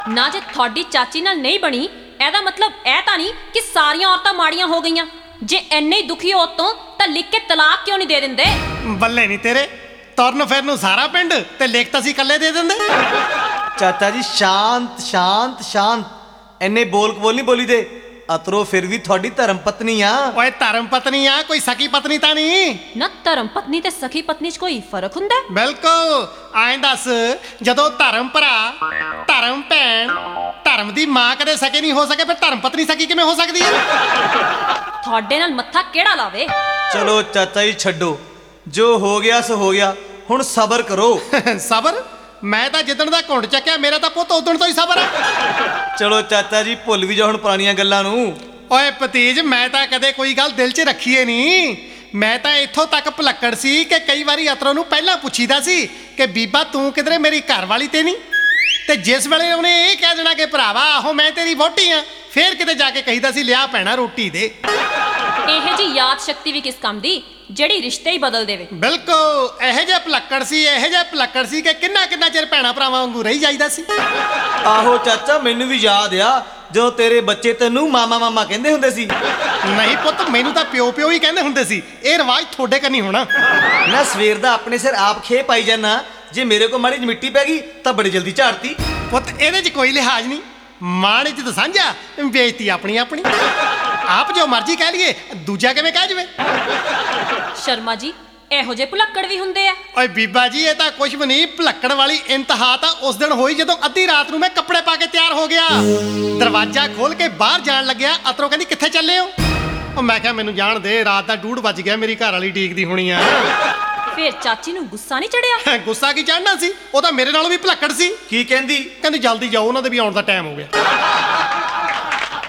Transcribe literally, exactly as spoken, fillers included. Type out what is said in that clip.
ਨਾ ਜੇ ਤੁਹਾਡੀ ਚਾਚੀ ਨਾਲ ਨਹੀਂ ਬਣੀ, ਇਹਦਾ ਮਤਲਬ ਇਹ ਤਾਂ ਨਹੀਂ ਕਿ ਸਾਰੀਆਂ ਔਰਤਾਂ ਮਾੜੀਆਂ ਹੋ ਗਈਆਂ। ਜੇ ਇੰਨੇ ਹੀ ਦੁਖੀ ਹੋ ਤੋਂ ਤਾਂ ਲਿਖ ਕੇ ਤਲਾਕ ਕਿਉਂ ਨਹੀਂ ਦੇ ਦਿੰਦੇ? ਬੱਲੇ ਨਹੀਂ ਤੇਰੇ, ਤੁਰਨ ਫਿਰ ਨੂੰ ਸਾਰਾ ਪਿੰਡ ਤੇ ਲਿਖ ਤਾਂ ਸੀ ਇਕੱਲੇ ਦੇ ਦਿੰਦੇ। ਚਾਚਾ ਜੀ ਸ਼ਾਂਤ ਸ਼ਾਂਤ ਸ਼ਾਂਤ, ਇੰਨੇ ਬੋਲ ਬੋਲ ਨਹੀਂ ਬੋਲੀ ਦੇ। ਅਤਰੋ ਫਿਰ ਵੀ ਤੁਹਾਡੀ ਧਰਮ ਪਤਨੀ ਆ। ਓਏ ਧਰਮ ਪਤਨੀ ਆ, ਕੋਈ ਸਕੀ ਪਤਨੀ ਤਾਂ ਨਹੀਂ। ਨਾ ਧਰਮ ਪਤਨੀ ਤੇ ਸਖੀ ਪਤਨੀ 'ਚ ਕੋਈ ਫਰਕ ਹੁੰਦਾ? ਬਿਲਕੁਲ। ਐਂ ਦੱਸ, ਜਦੋਂ ਧਰਮ ਭਰਾ, ਧਰਮ ਭੈਣ, ਧਰਮ ਦੀ ਮਾਂ ਕਦੇ ਸਕੇ ਨਹੀਂ ਹੋ ਸਕੇ, ਫਿਰ ਧਰਮ ਪਤਨੀ ਸਕੀ ਕਿਵੇਂ ਹੋ ਸਕਦੀ ਹੈ? ਤੁਹਾਡੇ ਨਾਲ ਮੱਥਾ ਕਿਹੜਾ ਲਾਵੇ? ਚਲੋ ਚਾਚਾ ਜੀ ਛੱਡੋ, ਜੋ ਹੋ ਗਿਆ ਸੋ ਹੋ ਗਿਆ, ਹੁਣ ਸਬਰ ਕਰੋ। ਸਬਰ? ਮੈਂ ਤਾਂ ਜਿੱਦਣ ਦਾ ਘੁੰਡ ਚੱਕਿਆ, ਮੇਰਾ ਤਾਂ ਪੁੱਤ ਉਦਣ ਤੋਂ ਹੀ ਸਬਰ ਆ। ਚਲੋ ਚਾਚਾ ਜੀ ਭੁੱਲ ਵੀ ਜਾਓ ਹੁਣ ਪੁਰਾਣੀਆਂ ਗੱਲਾਂ ਨੂੰ। ਓਏ ਭਤੀਜ, ਮੈਂ ਤਾਂ ਕਦੇ ਕੋਈ ਗੱਲ ਦਿਲ 'ਚ ਰੱਖੀਏ ਨਹੀਂ। ਮੈਂ ਤਾਂ ਇੱਥੋਂ ਤੱਕ ਭੁਲੱਕੜ ਸੀ ਕਿ ਕਈ ਵਾਰੀ ਅਤਰੋਂ ਨੂੰ ਪਹਿਲਾਂ ਪੁੱਛੀਦਾ ਸੀ ਕਿ ਬੀਬਾ ਤੂੰ ਕਿਧਰੇ ਮੇਰੀ ਘਰ ਵਾਲੀ ਤੇ ਨਹੀਂ, ਤੇ ਜਿਸ ਵੇਲੇ ਉਹਨੇ ਇਹ ਕਹਿ ਦੇਣਾ ਕਿ ਭਰਾਵਾ ਆਹੋ ਮੈਂ ਤੇਰੀ ਵਹੁਟੀ ਆ, ਫੇਰ ਕਿਤੇ ਜਾ ਕੇ ਕਹੀਦਾ ਸੀ ਲਿਆ ਭੈਣਾ ਰੋਟੀ ਦੇ। ਇਹ ਜੀ ਯਾਦ ਸ਼ਕਤੀ ਵੀ ਕਿਸ ਕੰਮ ਦੀ, ਜਿਹੜੀ ਰਿਸ਼ਤੇ ਹੀ ਬਦਲ ਦੇਵੇ। ਬਿਲਕੁਲ, ਇਹੋ ਜਿਹਾ ਭੁਲੱਕੜ ਸੀ, ਇਹੋ ਜਿਹਾ ਭੁਲੱਕੜ ਸੀ ਕਿ ਕਿੰਨਾ ਕਿੰਨਾ ਚਿਰ ਭੈਣਾ ਭਰਾਵਾਂ ਵਾਂਗੂ ਰਹੀ ਜਾਈਦਾ ਸੀ। ਆਹੋ ਚਾਚਾ, ਮੈਨੂੰ ਵੀ ਯਾਦ ਆ ਜਦੋਂ ਤੇਰੇ ਬੱਚੇ ਤੈਨੂੰ ਮਾਮਾ ਮਾਮਾ ਕਹਿੰਦੇ ਹੁੰਦੇ ਸੀ। ਨਹੀਂ ਪੁੱਤ, ਮੈਨੂੰ ਤਾਂ ਪਿਓ ਪਿਓ ਹੀ ਕਹਿੰਦੇ ਹੁੰਦੇ ਸੀ। ਇਹ ਰਿਵਾਜ ਤੁਹਾਡੇ ਕੰਨੀ ਹੋਣਾ। ਨਾ ਸਵੇਰ ਦਾ ਆਪਣੇ ਸਿਰ ਆਪ ਖੇ ਪਾਈ ਜਾਣਾ, ਜੇ ਮੇਰੇ ਕੋਲ ਮਾੜੀ ਜਿਹੀ ਮਿੱਟੀ ਪੈ ਗਈ ਤਾਂ ਬੜੀ ਜਲਦੀ ਝਾੜਤੀ। ਪੁੱਤ ਇਹਦੇ 'ਚ ਕੋਈ ਲਿਹਾਜ਼ ਨਹੀਂ, ਮਾਣ ਇੱਜ਼ਤ ਸਾਂਝਾ, ਬੇਇੱਜ਼ਤੀ ਆਪਣੀ ਆਪਣੀ। ਆਪ ਜੋ ਮਰਜ਼ੀ ਕਹਿ ਲਈਏ, ਦੂਜਾ ਕਿਵੇਂ ਕਹਿ ਜਵੇ? ਸ਼ਰਮਾ ਜੀ, ਇਹੋ ਜਿਹੇ ਭੁਲੱਕੜ ਵੀ ਹੁੰਦੇ ਆ? ਓਏ ਬੀਬਾ ਜੀ, ਇਹ ਤਾਂ ਕੁਛ ਵੀ ਨਹੀਂ। ਭੁਲੱਕੜ ਵਾਲੀ ਇੰਤਹਾ ਤਾਂ ਉਸ ਦਿਨ ਹੋਈ ਜਦੋਂ ਅੱਧੀ ਰਾਤ ਨੂੰ ਮੈਂ ਕੱਪੜੇ ਪਾ ਕੇ ਤਿਆਰ ਹੋ ਗਿਆ, ਦਰਵਾਜ਼ਾ ਖੋਲ ਕੇ ਬਾਹਰ ਜਾਣ ਲੱਗਿਆ। ਅਤਰੋ ਕਹਿੰਦੀ ਕਿੱਥੇ ਚੱਲੇ ਹੋ? ਉਹ ਮੈਂ ਕਿਹਾ ਮੈਨੂੰ ਜਾਣ ਦੇ, ਰਾਤ ਦਾ ਡੂਢ ਵੱਜ ਗਿਆ, ਮੇਰੀ ਘਰ ਵਾਲੀ ਡੀਕਦੀ ਹੋਣੀ ਆ। ਫਿਰ ਚਾਚੀ ਨੂੰ ਗੁੱਸਾ ਨਹੀਂ ਚੜਿਆ? ਗੁੱਸਾ ਕੀ ਚੜਨਾ ਸੀ, ਉਹ ਤਾਂ ਮੇਰੇ ਨਾਲੋਂ ਵੀ ਭੁਲੱਕੜ ਸੀ। ਕੀ ਕਹਿੰਦੀ? ਕਹਿੰਦੀ ਜਲਦੀ ਜਾਓ, ਉਹਨਾਂ ਦੇ ਵੀ ਆਉਣ ਦਾ ਟਾਈਮ ਹੋ ਗਿਆ।